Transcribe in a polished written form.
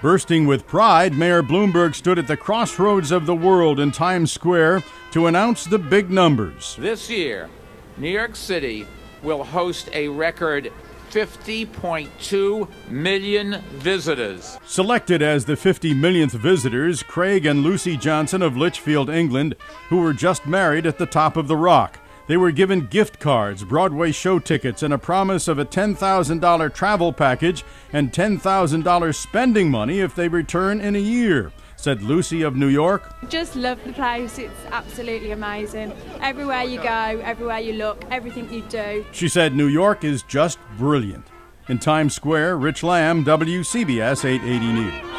Bursting with pride, Mayor Bloomberg stood at the crossroads of the world in Times Square to announce the big numbers. This year, New York City will host a record 50.2 million visitors. Selected as the 50 millionth visitors, Craig and Lucy Johnson of Litchfield, England, who were just married at the top of the Rock. They were given gift cards, Broadway show tickets, and a promise of a $10,000 travel package and $10,000 spending money if they return in a year, said Lucy of New York. Just love the place. It's absolutely amazing. Everywhere you go, everywhere you look, everything you do. She said New York is just brilliant. In Times Square, Rich Lamb, WCBS 880 News.